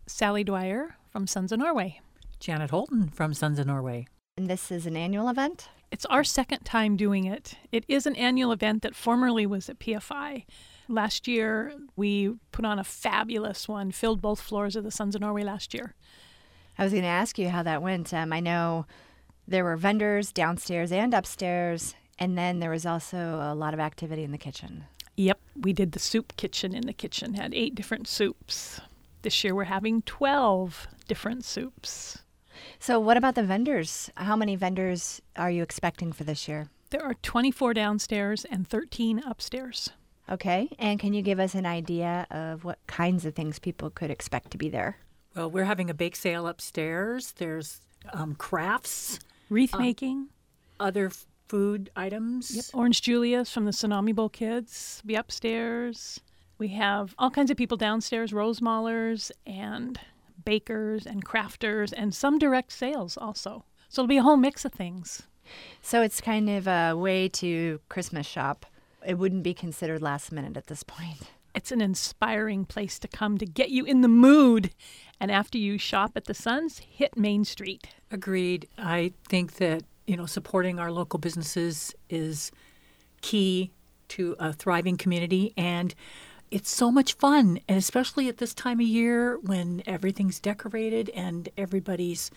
Sally Dwyer from Sons of Norway. Janet Holton from Sons of Norway. And this is an annual event? It's our second time doing it. It is an annual event that formerly was at PFI. Last year, we put on a fabulous one, filled both floors of the Sons of Norway last year. I was going to ask you how that went. I know there were vendors downstairs and upstairs, and then there was also a lot of activity in the kitchen. Yep, we did the soup kitchen in the kitchen, had 8 different soups. This year we're having 12 different soups. So what about the vendors? How many vendors are you expecting for this year? There are 24 downstairs and 13 upstairs. Okay, and can you give us an idea of what kinds of things people could expect to be there? Well, we're having a bake sale upstairs. There's crafts, Wreath making. other food items. Yep. Orange Julius from the Tsunami Bowl Kids be upstairs. We have all kinds of people downstairs, Rosemallers and bakers and crafters and some direct sales also. So it'll be a whole mix of things. So it's kind of a way to Christmas shop. It wouldn't be considered last minute at this point. It's an inspiring place to come to get you in the mood. And after you shop at the Suns, hit Main Street. Agreed. I think that, supporting our local businesses is key to a thriving community. And it's so much fun, and especially at this time of year when everything's decorated and everybody's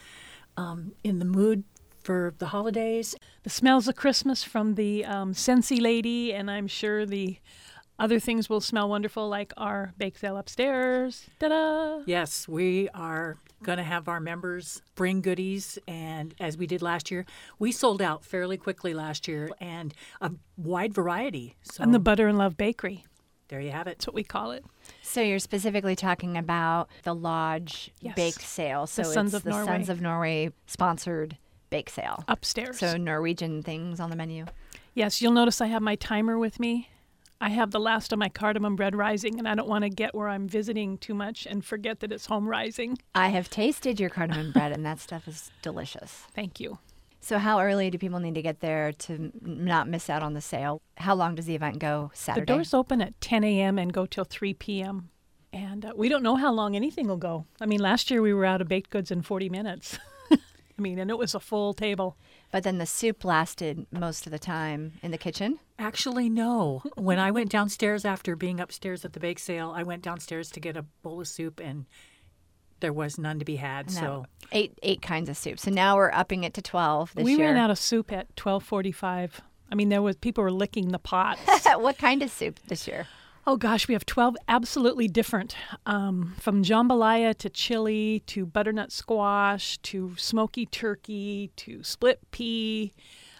in the mood for the holidays. The smells of Christmas from the Scentsy lady, and I'm sure the other things will smell wonderful, like our bake sale upstairs. Ta-da! Yes, we are going to have our members bring goodies, and as we did last year, we sold out fairly quickly last year, and a wide variety. So And the Butter and Love Bakery. there you have it. That's what we call it. So you're specifically talking about the Lodge Yes. bake sale. So Sons it's of the Norway. Sons of Norway sponsored bake sale. Upstairs. So Norwegian things on the menu. Yes, you'll notice I have my timer with me. I have the last of my cardamom bread rising, and I don't want to get where I'm visiting too much and forget that it's home rising. I have tasted your cardamom bread, and that stuff is delicious. Thank you. So how early do people need to get there to not miss out on the sale? How long does the event go Saturday? The doors open at 10 a.m. and go till 3 p.m. And we don't know how long anything will go. I mean, last year we were out of baked goods in 40 minutes. And it was a full table. But then the soup lasted most of the time in the kitchen? Actually, no. When I went downstairs after being upstairs at the bake sale, I went downstairs to get a bowl of soup, and there was none to be had. No. So Eight kinds of soup. So now we're upping it to 12 this We year. ran out of soup at 12:45. People were licking the pots. What kind of soup this year? Oh gosh, we have 12 absolutely different, from jambalaya to chili to butternut squash to smoky turkey to split pea,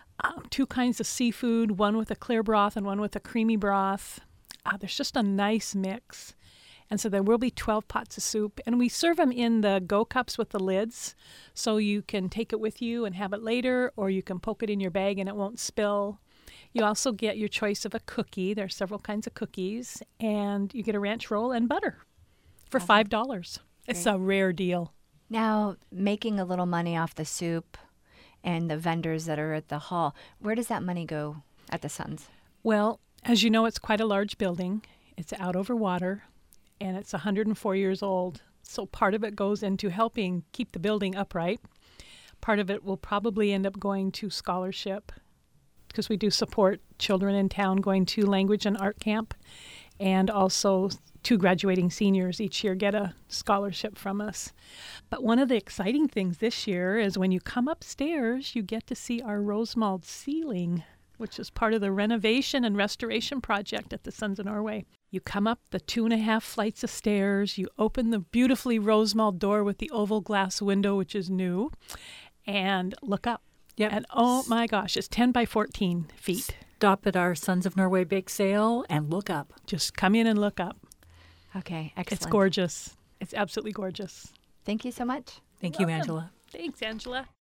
2 kinds of seafood, one with a clear broth and one with a creamy broth. There's just a nice mix. And so there will be 12 pots of soup. And we serve them in the Go Cups with the lids, so you can take it with you and have it later, or you can poke it in your bag and it won't spill. You also get your choice of a cookie. There are several kinds of cookies. And you get a ranch roll and butter for $5. It's a rare deal. Now, making a little money off the soup and the vendors that are at the hall, where does that money go at the Suns? Well, as you know, it's quite a large building. It's out over water, and it's 104 years old. So part of it goes into helping keep the building upright. Part of it will probably end up going to scholarship, because we do support children in town going to language and art camp. And also 2 graduating seniors each year get a scholarship from us. But one of the exciting things this year is when you come upstairs, you get to see our Rosemald ceiling, which is part of the renovation and restoration project at the Sons of Norway. You come up the 2.5 flights of stairs, you open the beautifully Rosemald door with the oval glass window, which is new, and look up. Yep. And oh my gosh, it's 10 by 14 feet. stop at our Sons of Norway bake sale and look up. Just come in and look up. Okay, excellent. It's gorgeous. It's absolutely gorgeous. Thank you so much. Thank you, Welcome. Angela. Thanks, Angela.